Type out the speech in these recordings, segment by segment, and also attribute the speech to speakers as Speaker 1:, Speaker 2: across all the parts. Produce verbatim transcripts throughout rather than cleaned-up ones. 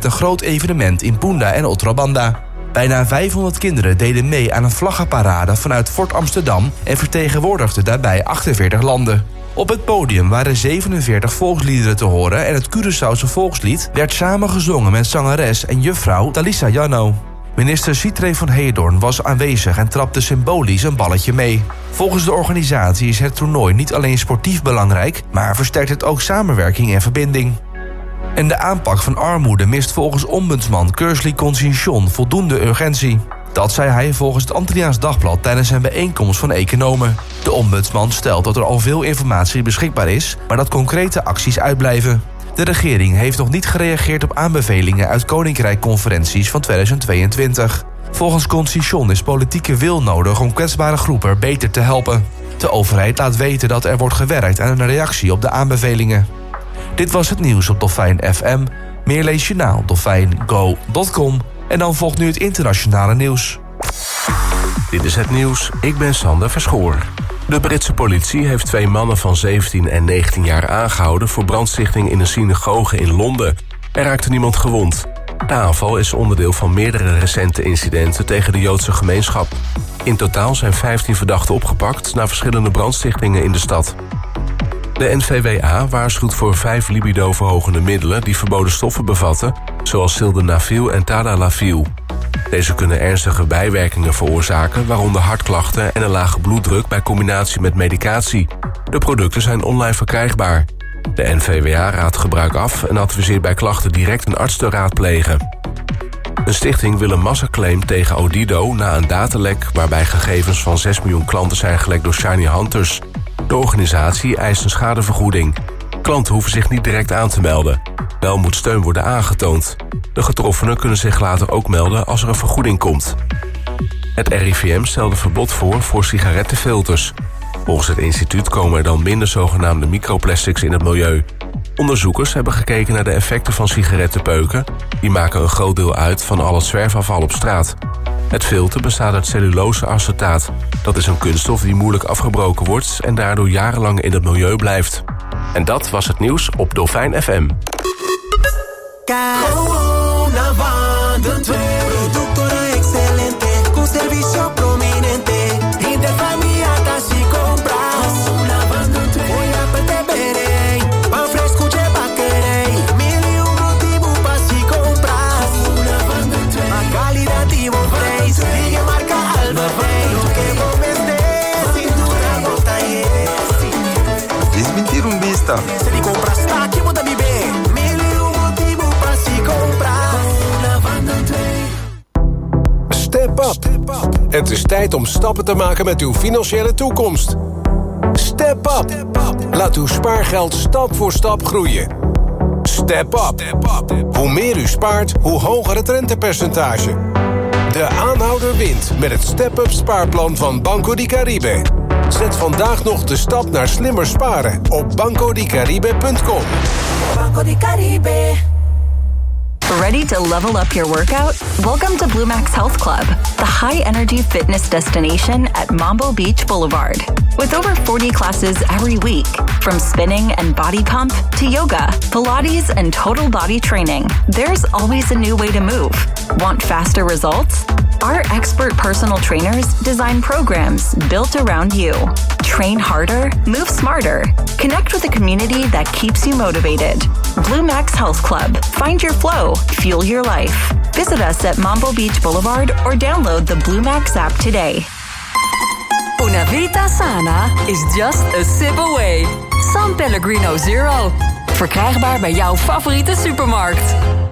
Speaker 1: een groot evenement in Punda en Otrabanda. Bijna vijfhonderd kinderen deden mee aan een vlaggenparade vanuit Fort Amsterdam en vertegenwoordigden daarbij achtenveertig landen. Op het podium waren zevenenveertig volksliederen te horen en het Curaçaose volkslied werd samen gezongen met zangeres en juffrouw Talisa Janno. Minister Sitre van Heerdoorn was aanwezig en trapte symbolisch een balletje mee. Volgens de organisatie is het toernooi niet alleen sportief belangrijk, maar versterkt het ook samenwerking en verbinding. En de aanpak van armoede mist volgens ombudsman Kingsley Conceição voldoende urgentie. Dat zei hij volgens het Antilliaans Dagblad tijdens een bijeenkomst van economen. De ombudsman stelt dat er al veel informatie beschikbaar is, maar dat concrete acties uitblijven. De regering heeft nog niet gereageerd op aanbevelingen uit Koninkrijk-conferenties van tweeduizend tweeëntwintig. Volgens Conceição is politieke wil nodig om kwetsbare groepen beter te helpen. De overheid laat weten dat er wordt gewerkt aan een reactie op de aanbevelingen. Dit was het nieuws op Dolfijn F M. Meer lees je na op dolfijn go punt com. En dan volgt nu het internationale nieuws.
Speaker 2: Dit is het nieuws, ik ben Sander Verschoor. De Britse politie heeft twee mannen van zeventien en negentien jaar aangehouden voor brandstichting in een synagoge in Londen. Er raakte niemand gewond. De aanval is onderdeel van meerdere recente incidenten tegen de Joodse gemeenschap. In totaal zijn vijftien verdachten opgepakt na verschillende brandstichtingen in de stad. De N V W A waarschuwt voor vijf libido-verhogende middelen die verboden stoffen bevatten, zoals sildenafil en tadalafil. Deze kunnen ernstige bijwerkingen veroorzaken, waaronder hartklachten en een lage bloeddruk bij combinatie met medicatie. De producten zijn online verkrijgbaar. De N V W A raadt gebruik af en adviseert bij klachten direct een arts te raadplegen. Een stichting wil een massaclaim tegen Odido na een datalek waarbij gegevens van zes miljoen klanten zijn gelekt door shiny hunters. De organisatie eist een schadevergoeding. Klanten hoeven zich niet direct aan te melden. Wel moet steun worden aangetoond. De getroffenen kunnen zich later ook melden als er een vergoeding komt. Het R I V M stelde verbod voor voor sigarettenfilters. Volgens het instituut komen er dan minder zogenaamde microplastics in het milieu. Onderzoekers hebben gekeken naar de effecten van sigarettenpeuken. Die maken een groot deel uit van al het zwerfafval op straat. Het filter bestaat uit celluloseacetaat. Dat is een kunststof die moeilijk afgebroken wordt en daardoor jarenlang in het milieu blijft. En dat was het nieuws op Dolfijn F M.
Speaker 3: Productora excelente, con servicio prominente. Interfamia si compras. Voy a perder, pan fresco che pa querer. Mil y un motivo pa si compras. A calidad y buen precio. Sigue marca Alba Rey. Lo que comes de cintura bota y
Speaker 4: Desmentir un vista.
Speaker 3: Si compras aquí muda mi bem. Mil y un motivo pa si compras.
Speaker 5: Step up. Het is tijd om stappen te maken met uw financiële toekomst. Step up. Laat uw spaargeld stap voor stap groeien. Step up. Hoe meer u spaart, hoe hoger het rentepercentage. De aanhouder wint met het Step Up spaarplan van Banco di Caribe. Zet vandaag nog de stap naar slimmer sparen op banco di caribe punt com.
Speaker 3: Banco di Caribe.
Speaker 6: Ready to level up your workout? Welcome to Blue Max Health Club, the high-energy fitness destination at Mambo Beach Boulevard. With over forty classes every week, from spinning and body pump to yoga, Pilates, and total body training, there's always a new way to move. Want faster results? Our expert personal trainers design programs built around you. Train harder, move smarter. Connect with a community that keeps you motivated. Blue Max Health Club. Find your flow. Fuel your life. Visit us at Mambo Beach Boulevard or download the Blue Max app today.
Speaker 7: Una Vita Sana is just a sip away. San Pellegrino Zero. Verkrijgbaar bij jouw favoriete supermarkt.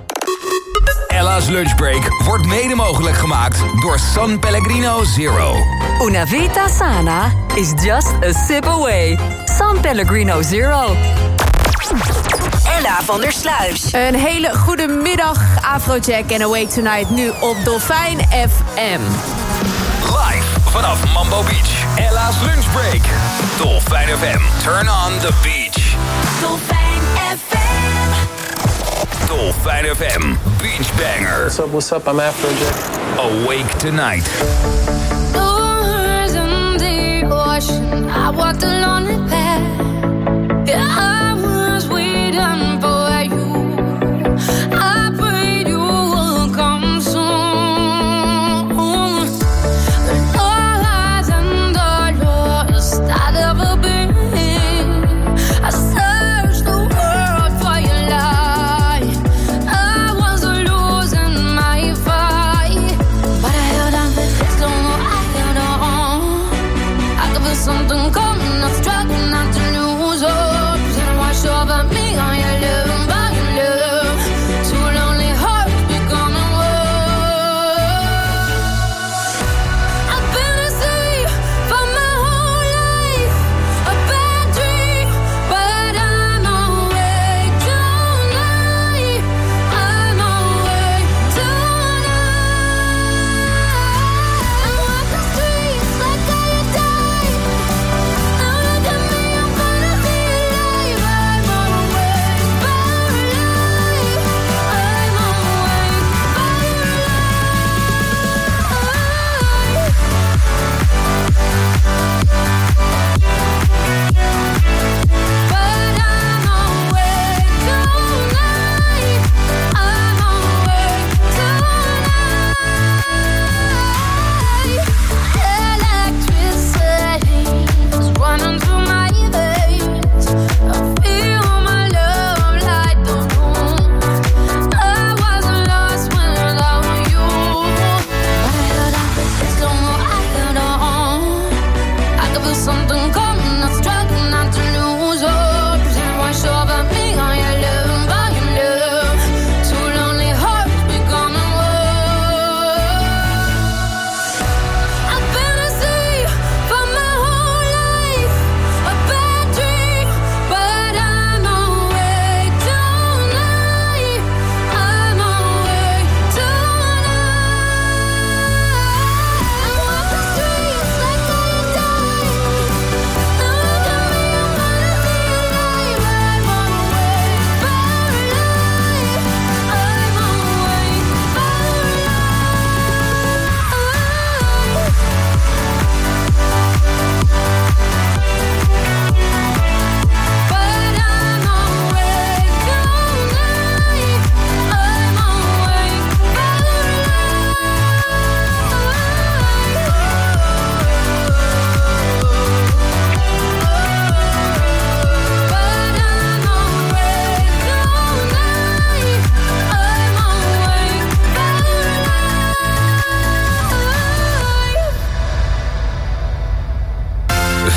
Speaker 8: Ella's Lunchbreak wordt mede mogelijk gemaakt door San Pellegrino Zero.
Speaker 7: Una Vita Sana is just a sip away. San Pellegrino Zero.
Speaker 9: Ella van der Sluis.
Speaker 10: Een hele goede middag, Afrojack en Awake Tonight nu op Dolfijn F M.
Speaker 8: Live vanaf Mambo Beach. Ella's Lunchbreak. Dolfijn F M. Turn on the beach.
Speaker 3: Dolfijn F M.
Speaker 8: Dolfijn F M. Beach Banger.
Speaker 11: What's up, what's up? I'm Afrojack.
Speaker 8: Awake Tonight.
Speaker 12: Doors in the ocean. I walked a lonely path. Yeah, I was waiting for you. I prayed you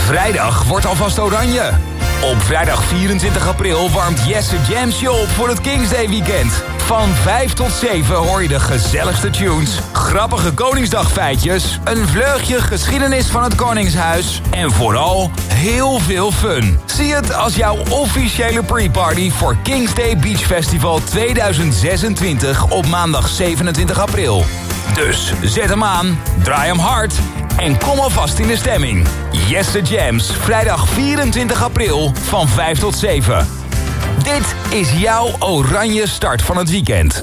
Speaker 8: Vrijdag wordt alvast oranje. Op vrijdag vierentwintig april warmt Jesse Jams je op voor het Kings Day weekend. Van vijf tot zeven hoor je de gezelligste tunes, grappige Koningsdagfeitjes, een vleugje geschiedenis van het Koningshuis en vooral heel veel fun. Zie het als jouw officiële pre-party voor Kings Day Beach Festival tweeduizend zesentwintig op maandag zevenentwintig april. Dus zet hem aan, draai hem hard en kom alvast in de stemming. Jesse Jams, vrijdag vierentwintig april van vijf tot zeven. Dit is jouw oranje start van het weekend.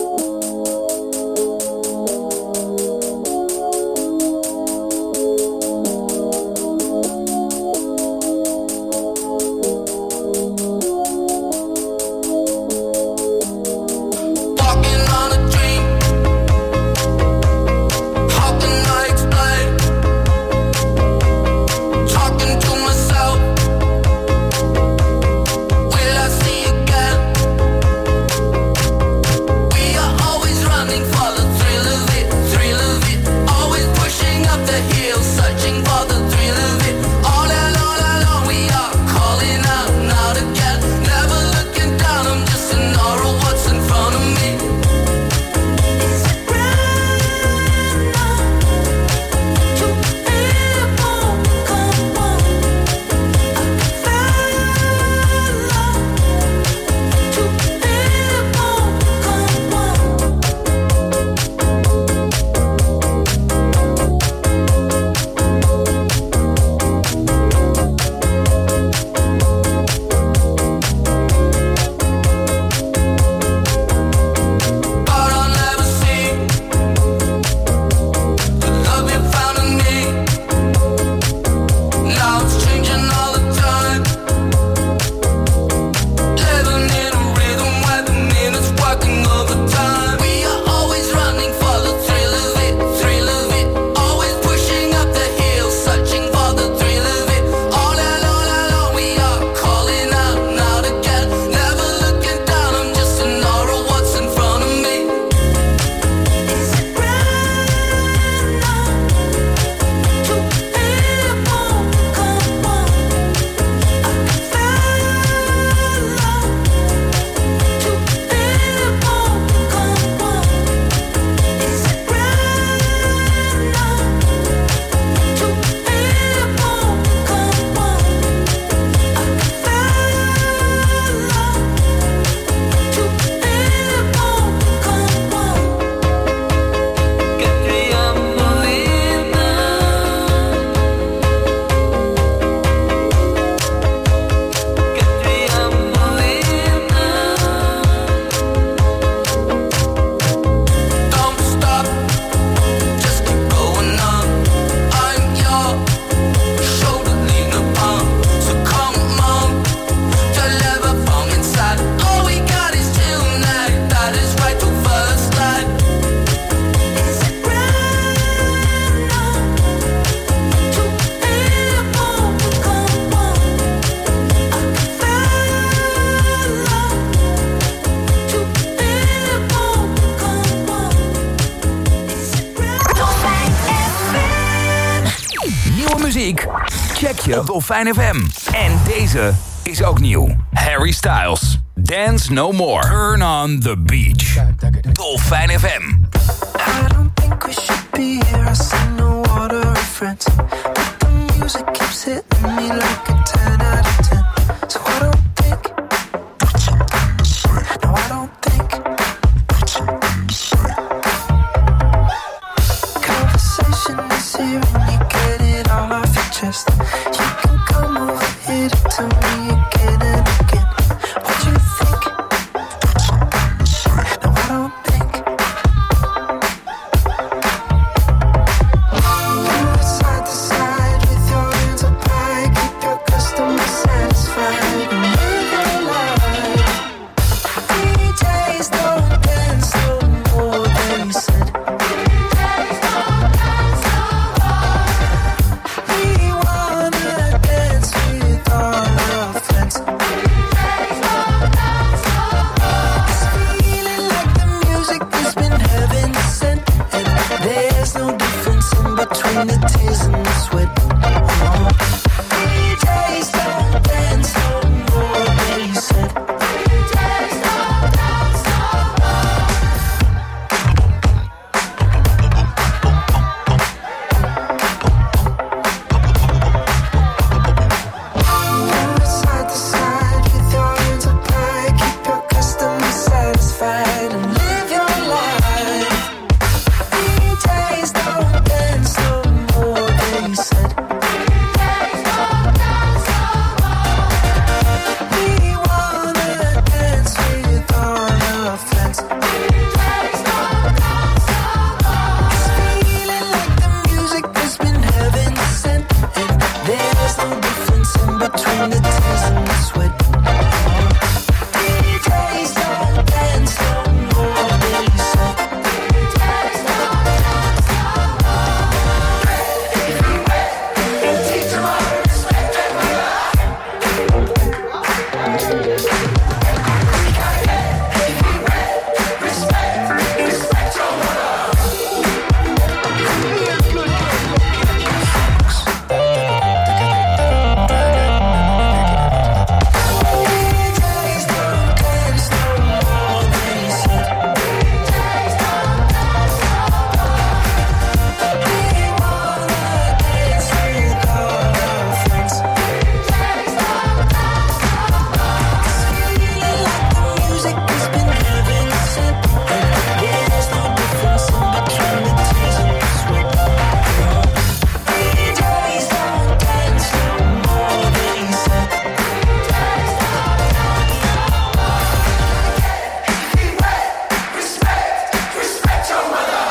Speaker 8: Check je op Dolfijn F M. En deze is ook nieuw. Harry Styles. Dance No More. Turn on the Beach. Dolfijn F M.
Speaker 3: I don't think we should be here. I see no water friends. But the music keeps hitting me like a ten out of ten. So I don't think. No, I don't think. Conversation is here and you get it all off your chest. You can come over here to tell me again and again what you think. No, I don't think. Move side to side with your hands up high. Keep your customer satisfied and live your life. D Js don't dance no more, they said. We wanna dance with all our friends. It's feeling like the music has been heaven sent, and there's no difference in between the tears and the sweat. Oh.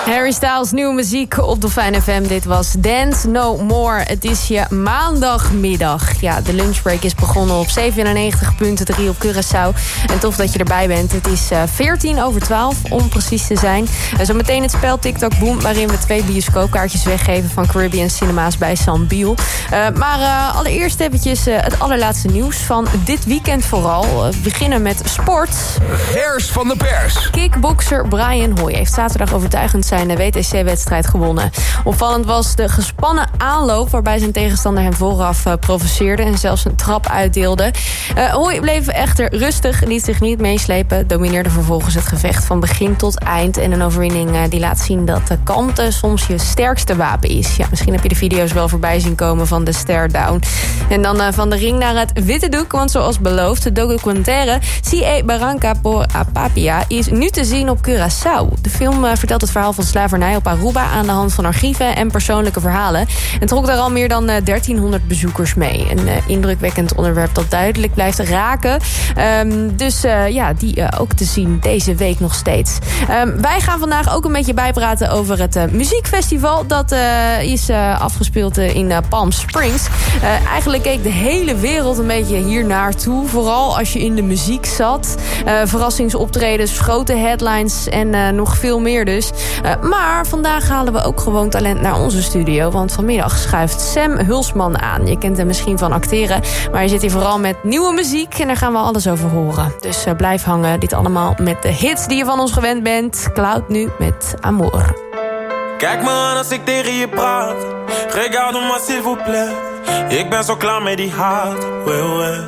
Speaker 10: Harry Styles, nieuwe muziek op Dolfijn F M. Dit was Dance No More. Het is je maandagmiddag. Ja, de lunchbreak is begonnen op zevenennegentig komma drie op Curaçao. En tof dat je erbij bent. Het is uh, veertien over twaalf, om precies te zijn. Uh, Zometeen het spel TikTok Boom, waarin we twee bioscoopkaartjes weggeven van Caribbean Cinema's bij Sambiel. Uh, maar uh, allereerst eventjes uh, het allerlaatste nieuws van dit weekend vooral. Uh, we beginnen met sport.
Speaker 8: Vers van de pers.
Speaker 10: Kickbokser Brian Hoy heeft zaterdag overtuigend zijn W T C-wedstrijd gewonnen. Opvallend was de gespannen aanloop, waarbij zijn tegenstander hem vooraf uh, provoceerde en zelfs een trap uitdeelde. Uh, Hoy bleef echter rustig, liet zich niet meeslepen, domineerde vervolgens het gevecht van begin tot eind. En een overwinning uh, die laat zien dat de kalmte soms je sterkste wapen is. Ja, misschien heb je de video's wel voorbij zien komen van de stare down. En dan uh, van de ring naar het witte doek, want zoals beloofd, de documentaire C A Barranca por Apapia is nu te zien op Curaçao. De film uh, vertelt het verhaal van slavernij op Aruba aan de hand van archieven en persoonlijke verhalen. En trok daar al meer dan uh, dertienhonderd bezoekers mee. Een uh, indrukwekkend onderwerp dat duidelijk blijft raken. Um, dus uh, ja, die uh, ook te zien deze week nog steeds. Um, wij gaan vandaag ook een beetje bijpraten over het uh, muziekfestival. Dat uh, is uh, afgespeeld uh, in uh, Palm Springs. Uh, eigenlijk keek de hele wereld een beetje hier naartoe. Vooral als je in de muziek zat. Uh, verrassingsoptredens, grote headlines en uh, nog veel meer dus. Uh, maar vandaag halen we ook gewoon talent naar onze studio. Want vanmiddag schuift Sam Hulsman aan. Je kent hem misschien van acteren. Maar hij zit hier vooral met nieuwe muziek. En daar gaan we alles over horen. Dus uh, blijf hangen. Dit allemaal met de hits die je van ons gewend bent. Cloud nu met Amour.
Speaker 11: Kijk me aan als ik tegen je praat. Regarde-moi s'il vous plaît. Ik ben zo klaar met die haat. Ouais, ouais.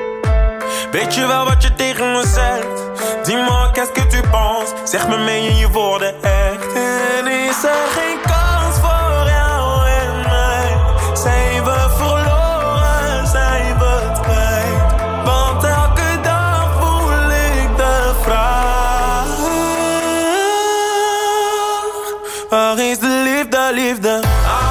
Speaker 11: Weet je wel wat je tegen me zegt? Dis-moi, qu'est-ce que tu penses? Zeg me, meen je je woorden echt? En is er geen kans voor jou en mij? Zijn we verloren, zijn we het kwijt? Want elke dag voel ik de vraag. Waar is de liefde, liefde?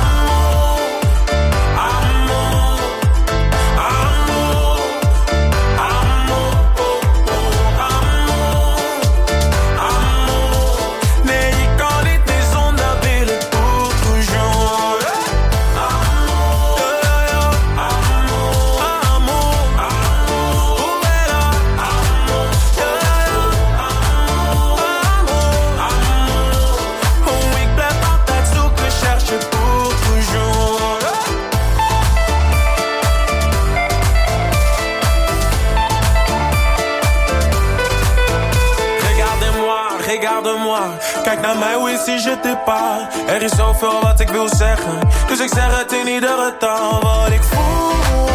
Speaker 11: Kijk naar mij, hoe is die je te pas? Er is zoveel wat ik wil zeggen, dus ik zeg het in iedere taal. Wat ik voel,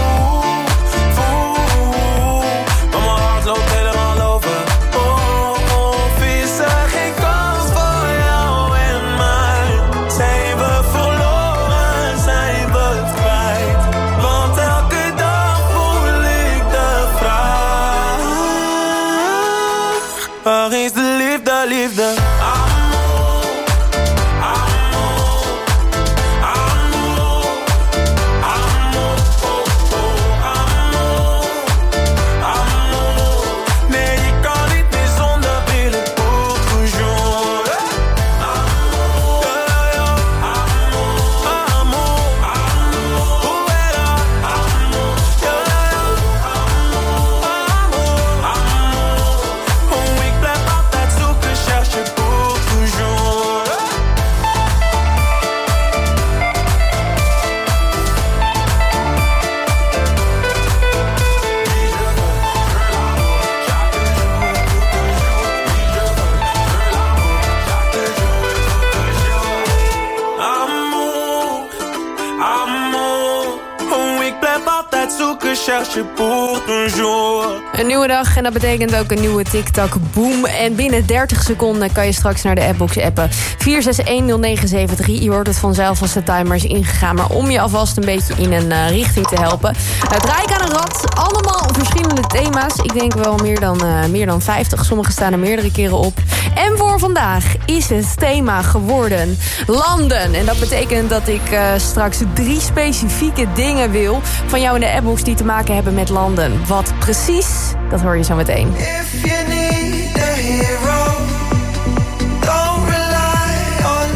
Speaker 11: voel, maar mijn hart loopt helemaal over. Oh, of is er geen kans voor jou en mij? Zijn we verloren, zijn we het kwijt? Want elke dag voel ik de vraag. Waar is de liefde, liefde?
Speaker 10: Een nieuwe dag en dat betekent ook een nieuwe TikTok Boom. En binnen dertig seconden kan je straks naar de appbox appen. vier zes een nul negen zeven drie. Je hoort het vanzelf als de timer is ingegaan. Maar om je alvast een beetje in een uh, richting te helpen. Uh, draai ik aan een rad. Allemaal verschillende thema's. Ik denk wel meer dan, uh, meer dan vijftig. Sommige staan er meerdere keren op. En voor vandaag is het thema geworden landen. En dat betekent dat ik uh, straks drie specifieke dingen wil van jou in de appbox die te maken hebben met landen. Wat precies, dat hoor je zo meteen.
Speaker 3: If you need a hero, don't rely on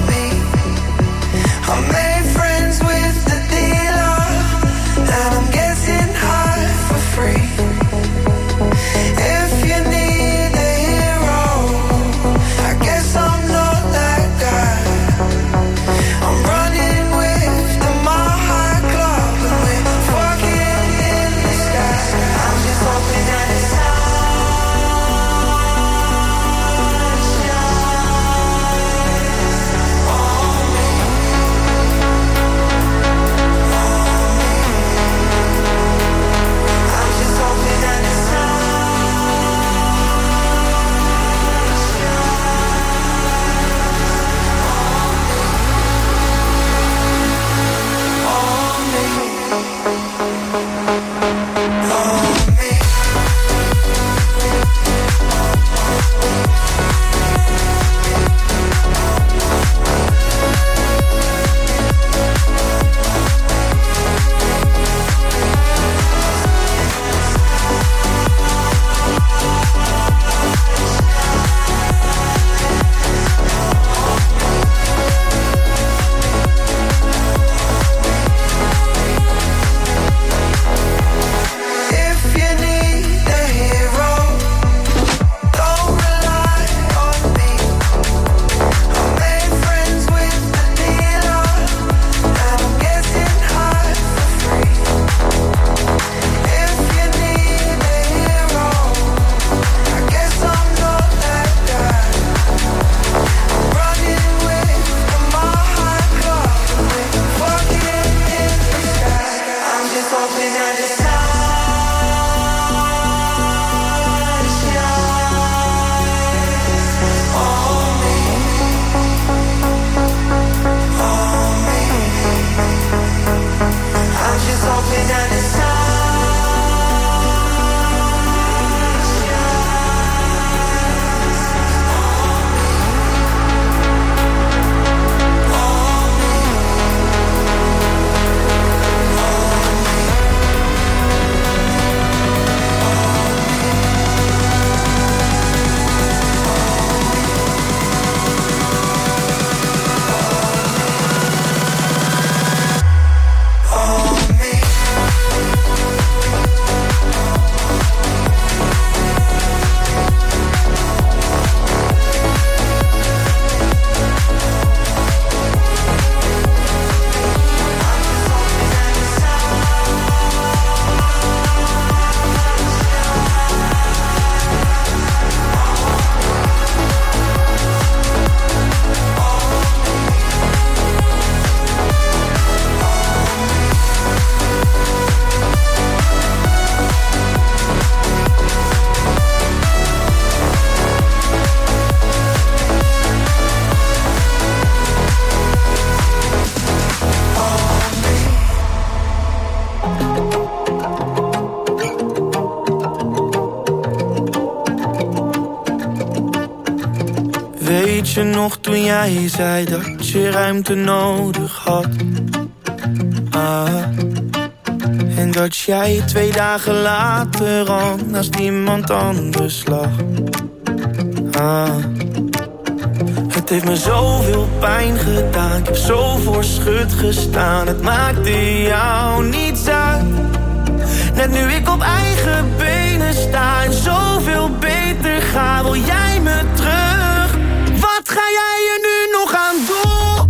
Speaker 11: Weet je nog toen jij zei dat je ruimte nodig had? Ah. En dat jij twee dagen later al naast iemand anders lag. Ah. Het heeft me zoveel pijn gedaan, ik heb zo voor schut gestaan. Het maakte jou niets uit. Net nu ik op eigen benen sta en zoveel beter ga, wil jij me terug? Wat ga jij er nu nog aan doen?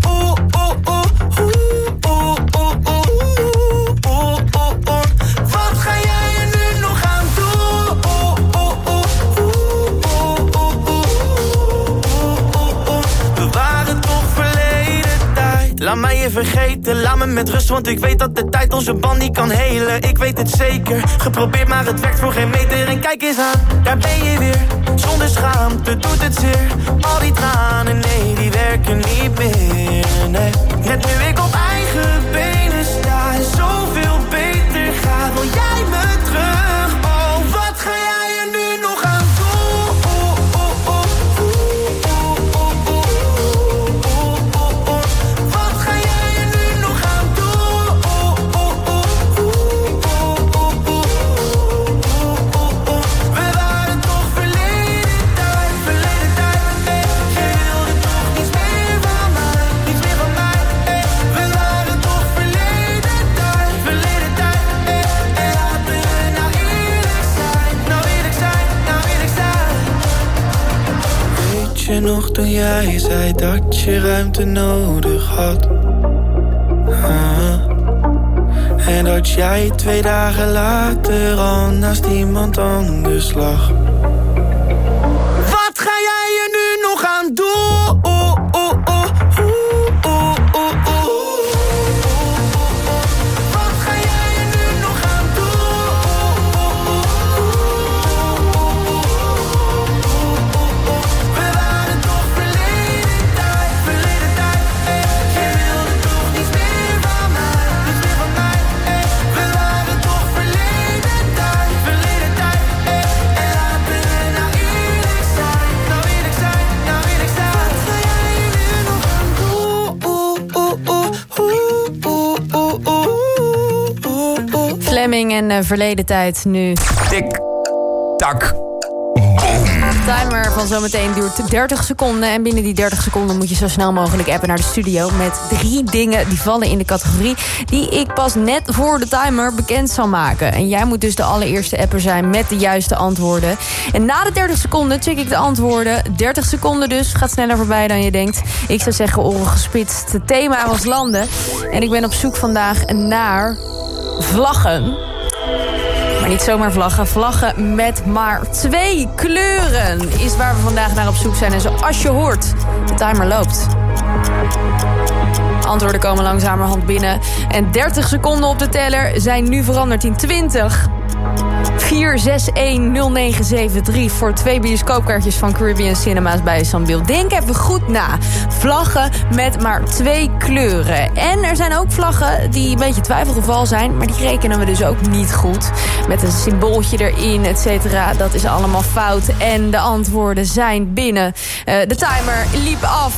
Speaker 11: Wat ga jij er nu nog aan doen? We waren toch verleden tijd. Laat mij je vergeten, laat me met rust, want ik weet dat de tijd onze band niet kan helen. Ik weet het zeker, geprobeerd maar het werkt voor geen meter. En kijk eens aan, daar ben je weer, zonder schaamte doet het zeer. Al die tranen, nee, die werken niet meer, nee. Net nu ik op eigen benen sta en zoveel beter ga, wil jij me terug? Oh, wat ga jij er nu nog aan doen? Wat ga jij er nu nog aan doen? We waren toch verleden tijd, verleden tijd. Je wilde toch niets meer van mij, niets meer van mij. We waren toch verleden tijd, verleden tijd. En laten we nou eerlijk zijn, nou eerlijk zijn, nou eerlijk zijn. Weet je nog toen jij zei dat je ruimte nodig had? Ah. En dat jij twee dagen later al naast iemand anders lag. Wat ga jij er nu nog aan doen? Wat ga jij er nu nog aan doen? We waren toch verleden tijd, verleden tijd. Je wilde toch niets meer van mij, niets meer van mij. We waren toch verleden tijd, verleden tijd. En laten we nou eerlijk zijn, nou eerlijk zijn, nou eerlijk zijn. Wat ga jij er nu nog aan doen?
Speaker 10: Fleming en uh, verleden tijd nu.
Speaker 8: Tik, tak,
Speaker 10: De timer van zometeen duurt dertig seconden. En binnen die dertig seconden moet je zo snel mogelijk appen naar de studio met drie dingen die vallen in de categorie die ik pas net voor de timer bekend zal maken. En jij moet dus de allereerste apper zijn met de juiste antwoorden. En na de dertig seconden check ik de antwoorden. dertig seconden dus, gaat sneller voorbij dan je denkt. Ik zou zeggen oren gespitst. Het thema was landen. En ik ben op zoek vandaag naar vlaggen. Maar niet zomaar vlaggen. Vlaggen met maar twee kleuren is waar we vandaag naar op zoek zijn. En zoals je hoort, de timer loopt. Antwoorden komen langzamerhand binnen. En dertig seconden op de teller zijn nu veranderd in twintig. vier zes een nul negen zeven drie voor twee bioscoopkaartjes van Caribbean Cinema's bij Sambil. Denk even goed na. Vlaggen met maar twee kleuren. En er zijn ook vlaggen die een beetje twijfelgeval zijn, maar die rekenen we dus ook niet goed. Met een symbooltje erin, et cetera. Dat is allemaal fout. En de antwoorden zijn binnen. Uh, de timer liep af.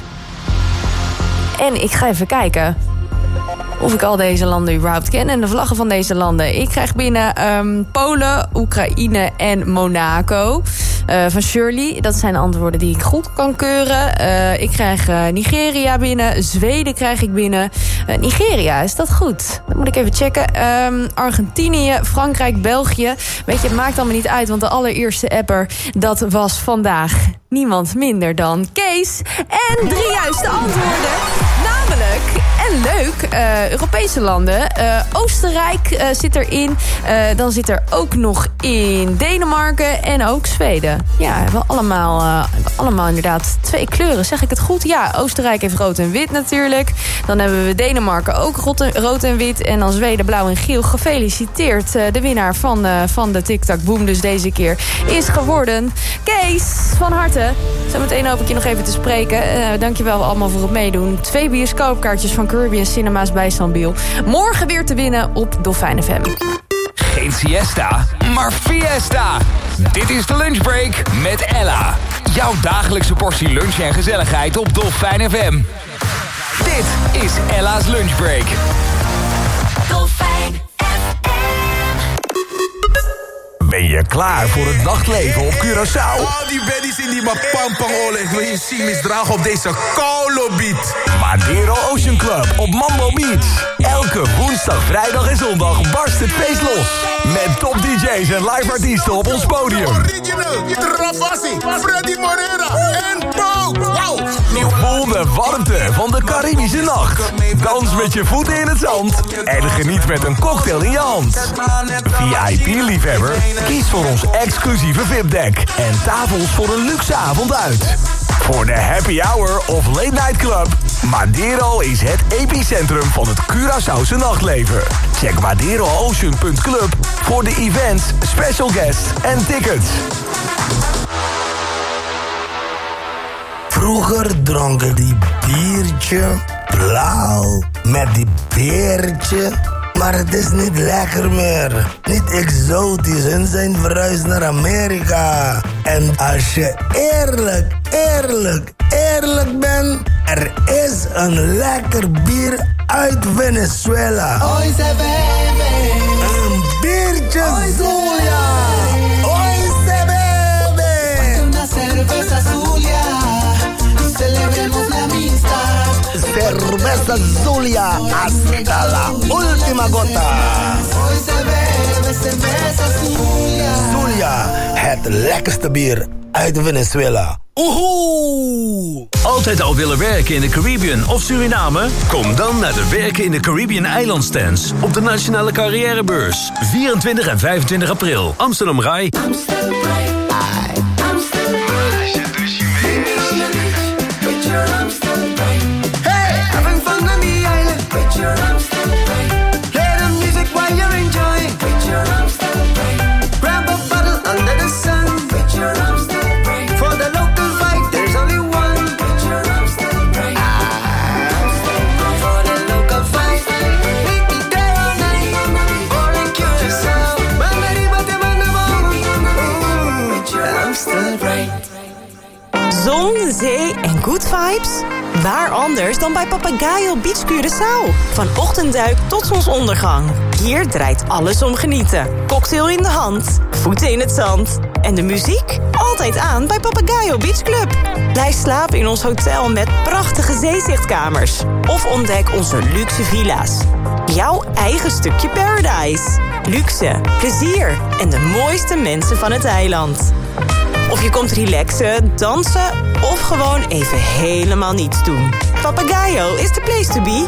Speaker 10: En ik ga even kijken of ik al deze landen überhaupt ken en de vlaggen van deze landen. Ik krijg binnen um, Polen, Oekraïne en Monaco. Uh, van Shirley, dat zijn de antwoorden die ik goed kan keuren. Uh, ik krijg uh, Nigeria binnen. Zweden krijg ik binnen. Uh, Nigeria, is dat goed? Dat moet ik even checken. Um, Argentinië, Frankrijk, België. Weet je, het maakt allemaal niet uit, want de allereerste apper, dat was vandaag niemand minder dan Kees. En drie juiste antwoorden. Namelijk, en leuk, uh, Europese landen. Uh, Oostenrijk uh, zit erin. Uh, dan zit er ook nog in Denemarken en ook Zweden. Ja, we hebben allemaal, uh, hebben allemaal inderdaad twee kleuren. Zeg ik het goed? Ja, Oostenrijk heeft rood en wit natuurlijk. Dan hebben we Denemarken ook rood en wit. En dan Zweden blauw en geel. Gefeliciteerd. Uh, de winnaar van, uh, van de Tic Tac Boom dus deze keer is geworden Kees. Van harte. Zometeen hoop ik je nog even te spreken. Uh, dankjewel allemaal voor het meedoen. Twee bioscoopkaartjes van Caribbean Cinema's bij Sambil. Morgen weer te winnen op Dolfijn F M.
Speaker 8: Geen siesta, maar fiesta. Dit is de lunchbreak met Ella. Jouw dagelijkse portie lunch en gezelligheid op Dolfijn F M. Dit is Ella's Lunchbreak.
Speaker 9: Dolfijn F M.
Speaker 8: Ben je klaar voor het nachtleven op Curaçao?
Speaker 13: Al die baddies in die mapampang-olle. Ik wil je zien misdragen op deze koude beat.
Speaker 8: Madeiro Ocean Club op Mambo Beach. Elke woensdag, vrijdag en zondag barst het feest los. Met top D J's en live artiesten op ons podium.
Speaker 13: Original, Travassi, Freddy Morera en Paul. Wow.
Speaker 8: Voel de warmte van de Caribische nacht. Dans met je voeten in het zand. En geniet met een cocktail in je hand. V I P-liefhebber, kies voor ons exclusieve V I P-deck. En tafels voor een luxe avond uit. Voor de happy hour of late night club, Madeiro is het epicentrum van het Curaçaose nachtleven. Check madeiroocean punt club voor de events, special guests en tickets.
Speaker 14: Vroeger dronken die biertje blauw met die beertje. Maar het is niet lekker meer. Niet exotisch. Hun zijn verhuisd naar Amerika. En als je eerlijk, eerlijk, eerlijk bent, er is een lekker bier uit Venezuela.
Speaker 3: Hoy se bebe.
Speaker 14: Een biertje Zulia. Hoy se bebe.
Speaker 3: Una cerveza Zulia. Celebremos la amistad.
Speaker 14: Cerveza Zulia hasta la última gota.
Speaker 3: Hoy se bebe cerveza Zulia.
Speaker 14: Zulia, het lekkerste bier uit Venezuela. Oehoe!
Speaker 15: Altijd al willen werken in de Caribbean of Suriname? Kom dan naar de Werken in de Caribbean eilandstands op de Nationale Carrièrebeurs. vierentwintig en vijfentwintig april, Amsterdam Rai.
Speaker 16: Zon, zee en good vibes? Waar anders dan bij Papagayo Beach Curaçao? Van ochtendduik tot zonsondergang. Hier draait alles om genieten. Cocktail in de hand, voeten in het zand. En de muziek? Altijd aan bij Papagayo Beach Club. Blijf slapen in ons hotel met prachtige zeezichtkamers. Of ontdek onze luxe villa's. Jouw eigen stukje paradise. Luxe, plezier en de mooiste mensen van het eiland. Of je komt relaxen, dansen of gewoon even helemaal niets doen. Papagayo is the place to be.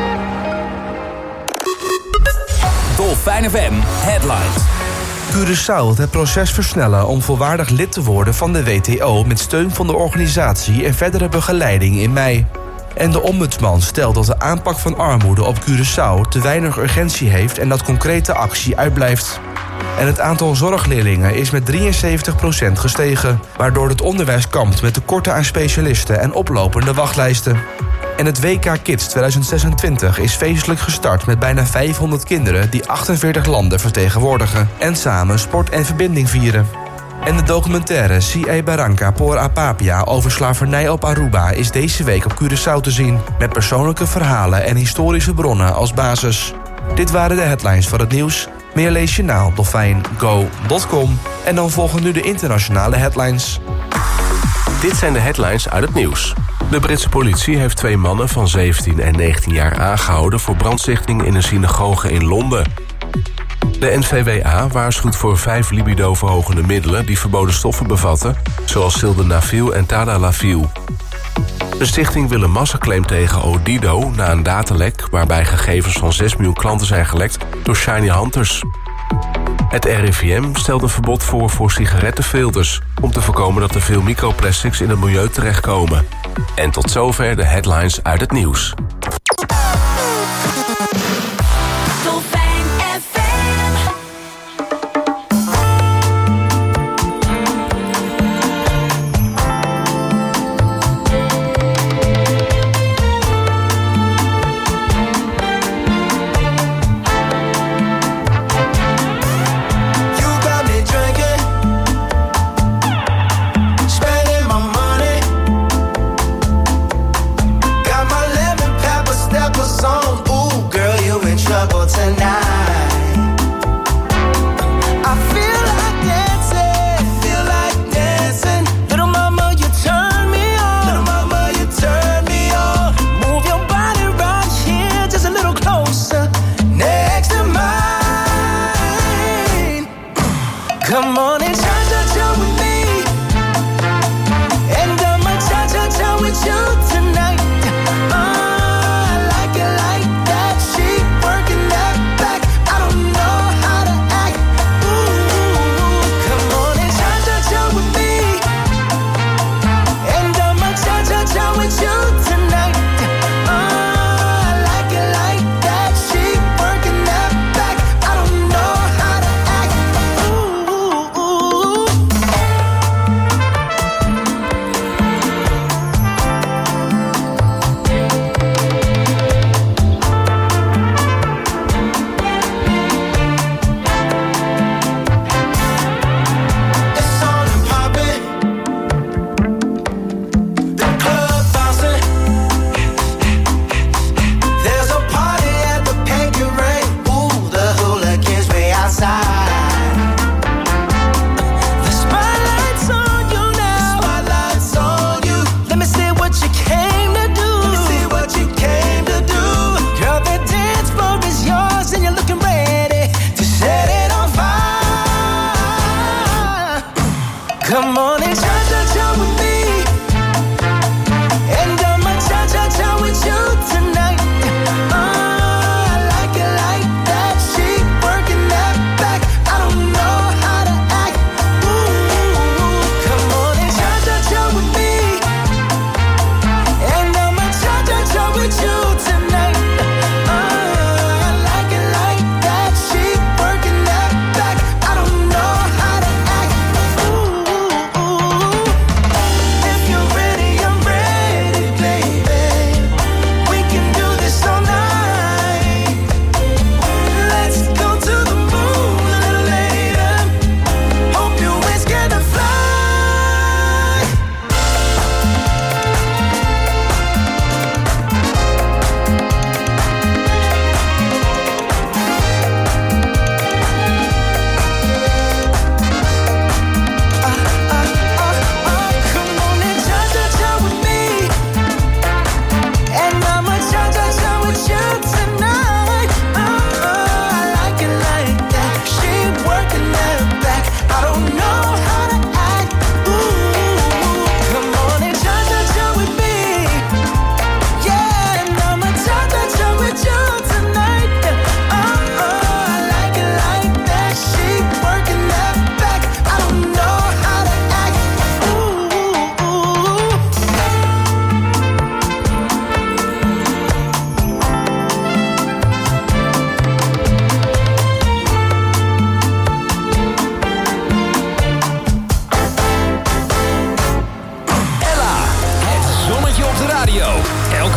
Speaker 8: Dolfijn F M Headlines.
Speaker 1: Curaçao wil het proces versnellen om volwaardig lid te worden van de W T O... met steun van de organisatie en verdere begeleiding in mei. En de ombudsman stelt dat de aanpak van armoede op Curaçao te weinig urgentie heeft en dat concrete actie uitblijft. En het aantal zorgleerlingen is met drieënzeventig procent gestegen, waardoor het onderwijs kampt met tekorten aan specialisten en oplopende wachtlijsten. En het W K Kids tweeduizend zesentwintig is feestelijk gestart met bijna vijfhonderd kinderen die achtenveertig landen vertegenwoordigen en samen sport en verbinding vieren. En de documentaire C A Barranca por Apapia over slavernij op Aruba is deze week op Curaçao te zien, met persoonlijke verhalen en historische bronnen als basis. Dit waren de headlines van het nieuws. Meer lees je na op dolfijn go punt com. En dan volgen nu de internationale headlines.
Speaker 2: Dit zijn de headlines uit het nieuws. De Britse politie heeft twee mannen van zeventien en negentien jaar aangehouden voor brandstichting in een synagoge in Londen. De N V W A waarschuwt voor vijf libido-verhogende middelen die verboden stoffen bevatten, zoals sildenafil en tadalafil. De stichting wil een massaclaim tegen Odido na een datalek waarbij gegevens van zes miljoen klanten zijn gelekt door shiny hunters. Het R I V M stelt een verbod voor voor sigarettenfilters om te voorkomen dat er veel microplastics in het milieu terechtkomen. En tot zover de headlines uit het nieuws.
Speaker 3: Spending my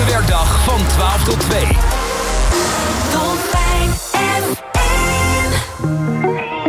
Speaker 8: Elke werkdag van twaalf tot twee.
Speaker 9: Dolfijn F M.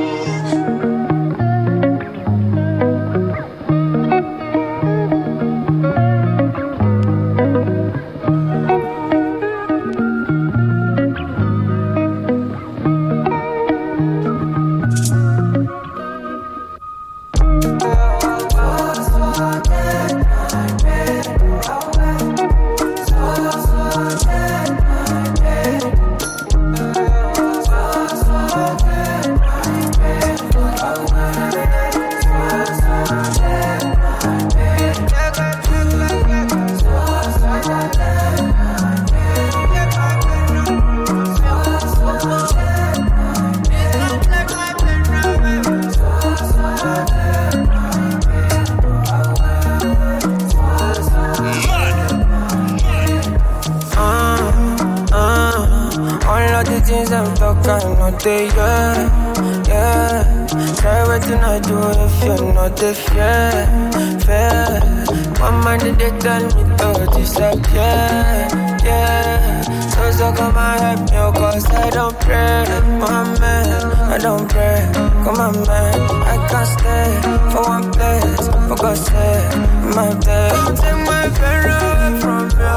Speaker 17: day, yeah, yeah. Try everything I do if you're not there, fair, fair. One man they tell me to disappear, yeah. So so come and help me, cause I don't pray, my man, I don't pray, come on man, I can't stay for one place, for God's sake, my day. Don't take my friend away from you.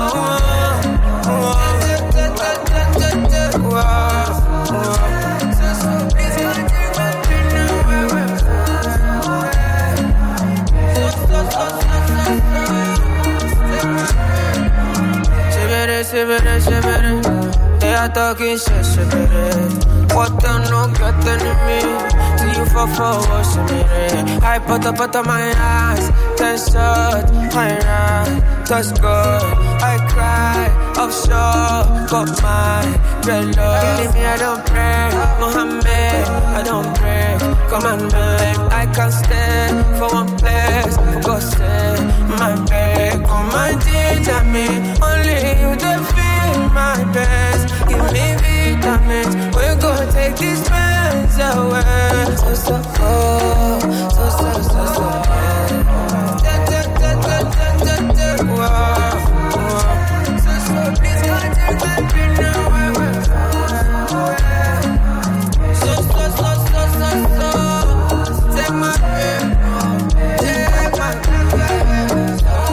Speaker 17: Shibere, shibere, they are talking shit, shibere. What the no get enemy? See you for forward, shibere. I put up out of my eyes, ten shots, my right, that's good. I cry, offshore, got my red love. Believe me, I don't pray, Mohammed, I don't break. Come on, man, I can't stand for one place, for God's sake, my babe. Come and teach me, only you the feel my best. Give me vitamins, we're gonna take these pains away. So, so, oh, so, so, so, so, oh. Da, da, da, da, da, da, da, wow. So, so, please gonna take my pain away. So, so, so, so, so, so. Take my pain, take my pain.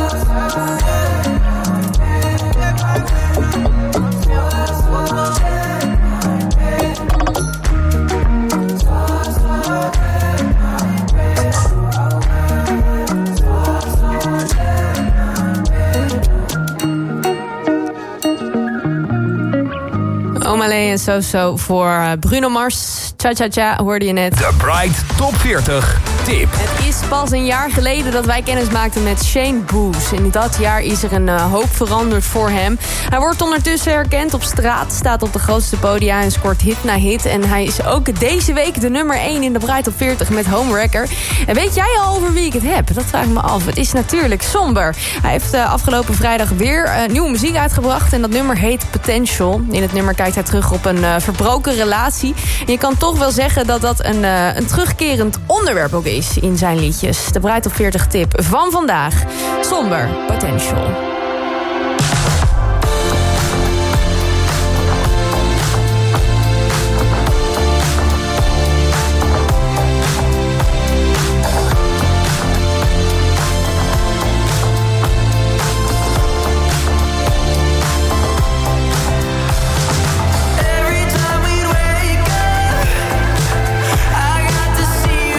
Speaker 10: Omalé en So-So voor Bruno Mars. Cha-cha-cha hoorde je net.
Speaker 8: De Bright Top veertig tip.
Speaker 10: Het is pas een jaar geleden dat wij kennis maakten met Shane Boos. In dat jaar is er een uh, hoop veranderd voor hem. Hij wordt ondertussen herkend op straat, staat op de grootste podia en scoort hit na hit. En hij is ook deze week de nummer één in de Bright Top veertig met Homewrecker. En weet jij al over wie ik het heb? Dat vraag ik me af. Het is natuurlijk Somber. Hij heeft uh, afgelopen vrijdag weer uh, nieuwe muziek uitgebracht en dat nummer heet Potential. In het nummer kijkt hij terug op een uh, verbroken relatie. En je kan toch wel zeggen dat dat een, uh, een terugkerend onderwerp ook is in zijn liedjes. De Bright Top veertig tip van vandaag. Somber, Potential.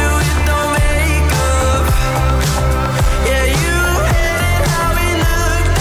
Speaker 17: Yeah, you and how we look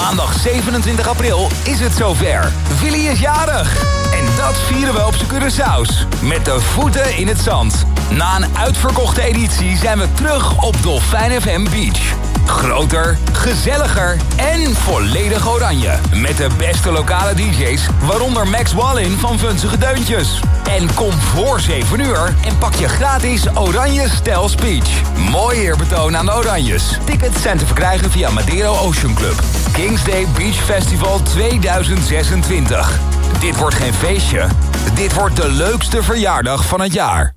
Speaker 8: Maandag zevenentwintig april is het zover. Willy is jarig. En dat vieren we op z'n Curaçao's. Met de voeten in het zand. Na een uitverkochte editie zijn we terug op Dolfijn F M Beach. Groter, gezelliger en volledig oranje. Met de beste lokale D J's, waaronder Max Wallin van Vunzige Deuntjes. En kom voor zeven uur en pak je gratis Oranje Stijl Speech. Mooi eerbetoon aan de Oranjes. Tickets zijn te verkrijgen via Madero Ocean Club. Kings Day Beach Festival tweeduizend zesentwintig. Dit wordt geen feestje, dit wordt de leukste verjaardag van het jaar.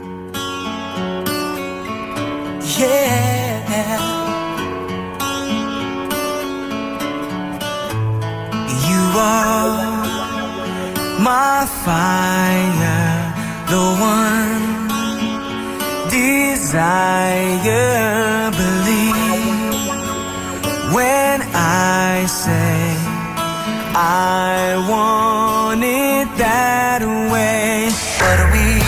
Speaker 3: Yeah. You are my fire, the one desire. Believe when I say I want it that way. But we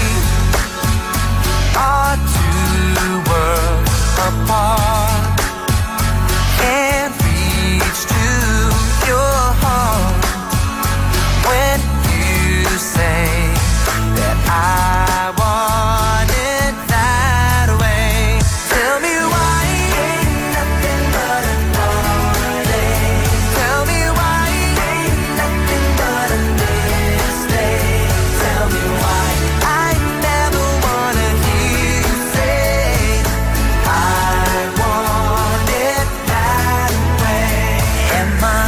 Speaker 3: are two worlds apart. Can't reach to your heart when you say that I want it that way. Tell me why ain't nothing but a heartache. Tell me why ain't nothing but a mistake. Tell me why I never wanna hear you say I want it that way. Am I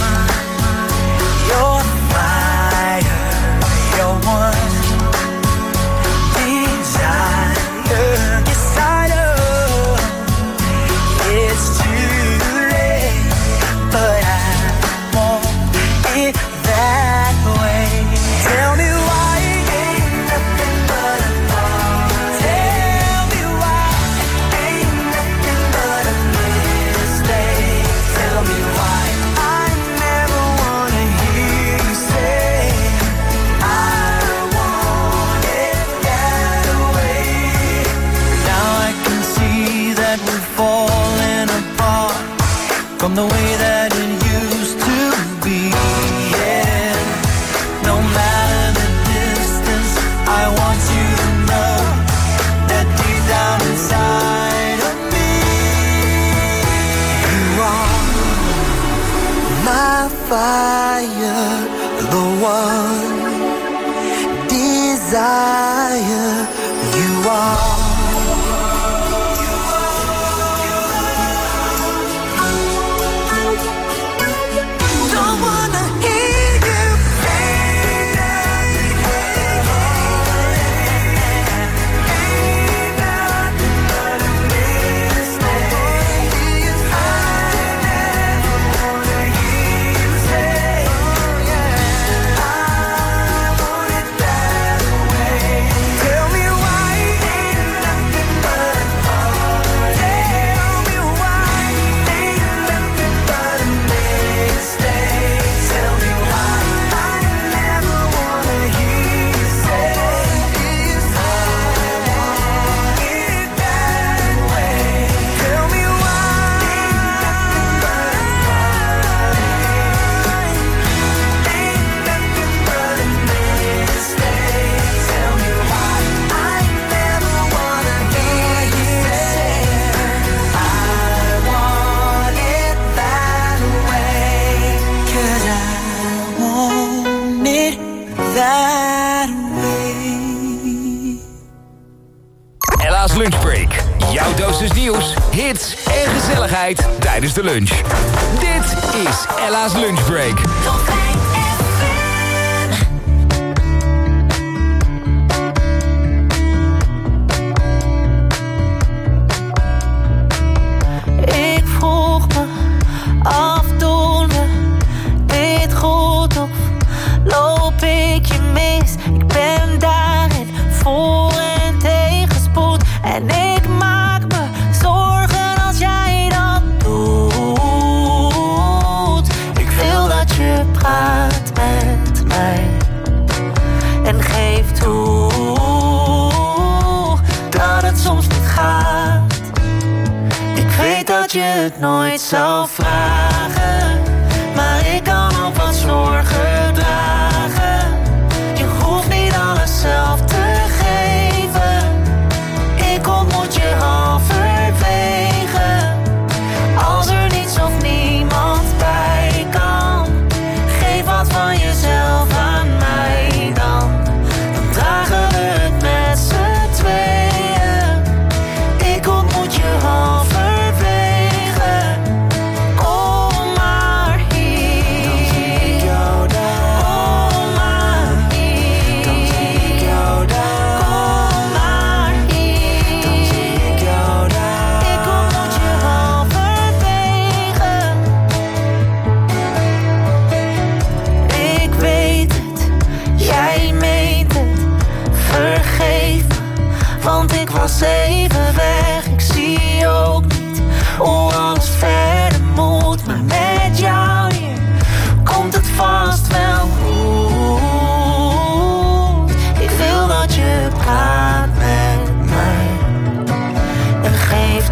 Speaker 3: your fire, your one desire? Yes, I know it's too late, but I want it that way. Tell me why ain't nothing but a thought. Tell me why ain't nothing but a mistake. Tell me why I never wanna hear you say I want it that way. Now I can see that we're falling apart from the way that it used to be. Yeah. No matter the distance, I want you to know that deep down inside of me, you are my fire, the one desire. You are. Don't wanna hear you say that. Ain't nothing but a mistake. I never wanna hear you say I want it that way. Tell me why ain't nothing but a heart. Tell me why ain't nothing but a mistake. Tell me why I never wanna hear you say I want it that way. Tell me why ain't nothing but a heart. Ain't nothing but a mistake. Tell me why I never wanna hear you say I want it that way. 'Cause I want it that way.
Speaker 8: Ella's Lunchbreak. Jouw dosis nieuws, hits en gezelligheid tijdens de lunch. Dit is Ella's Lunchbreak.
Speaker 18: Ik vroeg me af, doen we dit goed of loop ik je mis? Ik ben daarin voor en tegenspoed en ik maak me zorgen als jij dat doet. Ik wil dat je praat met mij en geef toe dat het soms niet gaat. Ik weet dat je het nooit zou vragen, ook wat zorgen dragen. Je hoeft niet alles zelf te geven. Ik ontmoet je halverwege. Als er niets of niemand bij kan, geef wat van jezelf aan mij dan. Dan dragen we het met z'n tweeën. Ik ontmoet je halverwege. Kom maar hier. Dan zie ik jou daar. Kom maar hier. Dan zie ik jou daar. Kom maar hier. Dan zie ik jou daar. Ik ontmoet je halverwege. Ik weet het, jij meent het. Vergeef me, want ik was even weg. Ik zie ook niet hoe alles verder moet. Maar met jou hier komt het vast wel goed. Ik wil dat je praat met mij en geef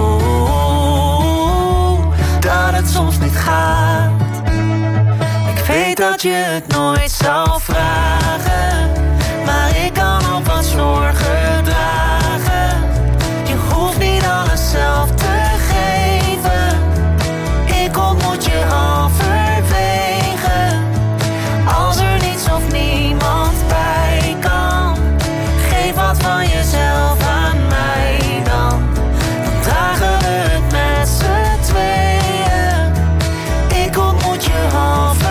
Speaker 18: toe dat het soms niet gaat. Ik weet dat je het nooit zal vragen, maar ik kan ook wat zorgen dragen. Je hoeft niet alles zelf te geven. Ik ontmoet je halverwege. Als er niets of niemand bij kan, geef wat van jezelf aan mij dan. Dan dragen we het met z'n tweeën. Ik ontmoet je halverwege.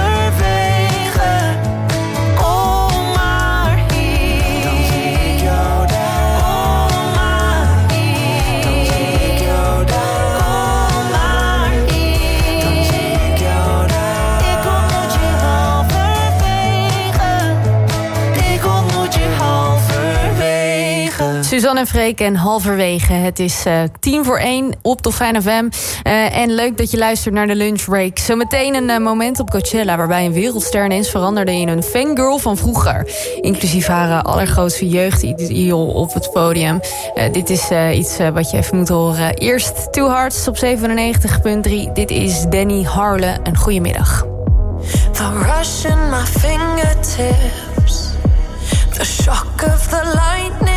Speaker 18: Kom maar hier. Dan zie ik jou daar. Kom maar hier. Dan zie ik jou daar. Kom maar hier. Dan zie ik jou daar. Ik ontmoet je halverwege. Ik ontmoet je halverwege.
Speaker 10: Suzanne en Freek en halverwege. Het is uh, tien voor één op Dolfijn F M. Uh, en leuk dat je luistert naar de lunchbreak. Zometeen een uh, moment op Coachella waarbij een wereldster ineens veranderde in een fangirl van vroeger. Inclusief haar uh, allergrootste jeugdidool op het podium. Uh, dit is uh, iets uh, wat je even moet horen. Eerst Two Hearts op zevenennegentig komma drie. Dit is Danny Harle. Een goedemiddag.
Speaker 18: The rush in my fingertips, the shock of the lightning.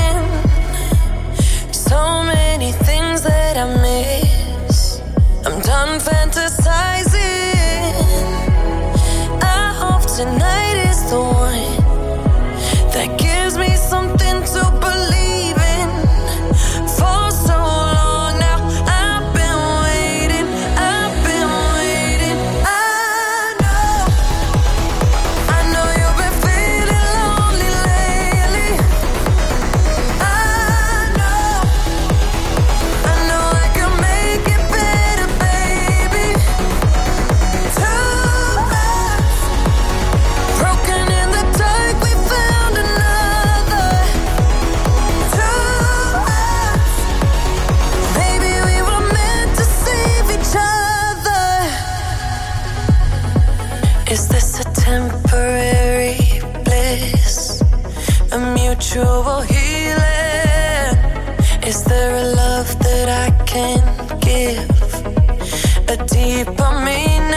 Speaker 18: So many things that I miss. I'm done fantasizing. I hope tonight is the one that gives me something to believe in. For so long now, I've been waiting, I've been waiting. I know, I know you've been feeling lonely lately. I know, I know I can make it better, baby. Two hearts broken in the dark, we found another. Two hearts, maybe we were meant to save each other. Is this a temporary bliss? A mutual healing? Is there a love that I can give? A deeper meaning?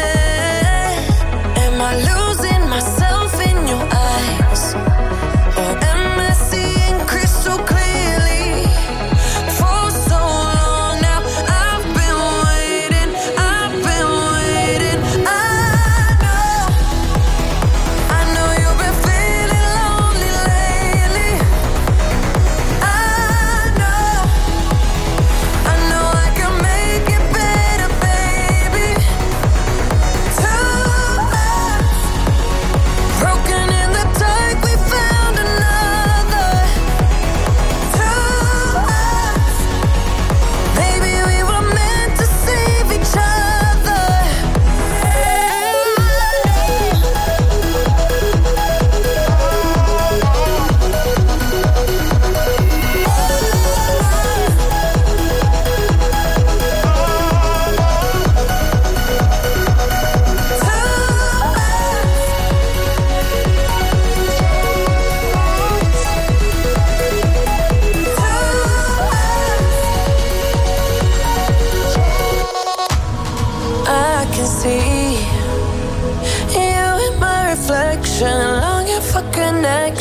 Speaker 18: Am I losing myself in your eyes? Or am I seeing crystal clearly? For so long now, I've been waiting, I've been waiting. I know, I know you've been feeling lonely lately. I know, I know I can make it better, baby.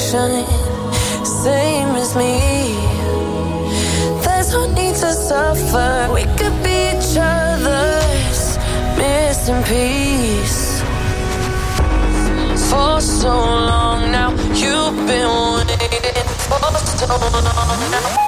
Speaker 12: direction, same as me. There's no need to suffer. We could be each other's missing piece. For so long now, you've been waiting for so long now.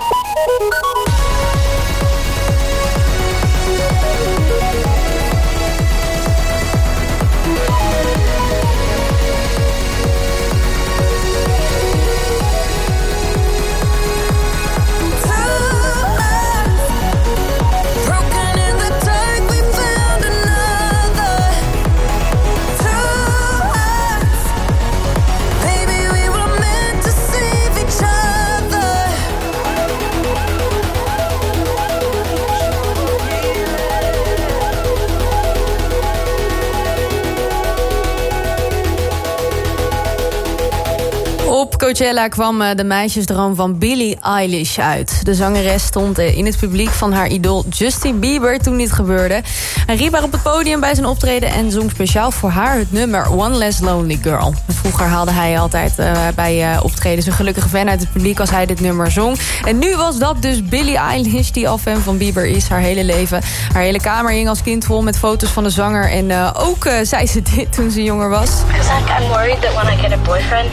Speaker 10: Op Coachella kwam de meisjesdroom van Billie Eilish uit. De zangeres stond in het publiek van haar idool Justin Bieber toen dit gebeurde. Hij riep haar op het podium bij zijn optreden en zong speciaal voor haar het nummer One Less Lonely Girl. Vroeger haalde hij altijd uh, bij uh, optredens een gelukkige fan uit het publiek als hij dit nummer zong. En nu was dat dus Billie Eilish, die al fan van Bieber is haar hele leven. Haar hele kamer hing als kind vol met foto's van de zanger. En uh, ook uh, zei ze dit toen ze jonger was.
Speaker 19: Because I'm worried that when I get a boyfriend,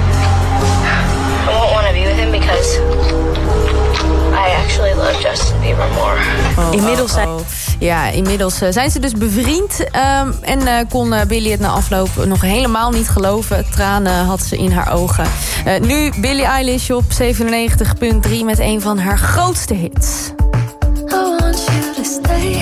Speaker 19: I won't want to be with him because I actually love Justin Bieber more.
Speaker 10: Oh, inmiddels zijn, oh, oh. Ja, inmiddels uh, zijn ze dus bevriend. Um, en uh, kon uh, Billie het na afloop nog helemaal niet geloven. Tranen had ze in haar ogen. Uh, nu Billie Eilish op zevenennegentig komma drie met een van haar grootste hits.
Speaker 12: I want you to stay.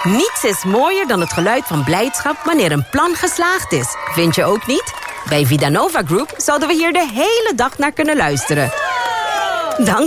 Speaker 20: Niets is mooier dan het geluid van blijdschap wanneer een plan geslaagd is. Vind je ook niet? Bij Vidanova Group zouden we hier de hele dag naar kunnen luisteren. Dank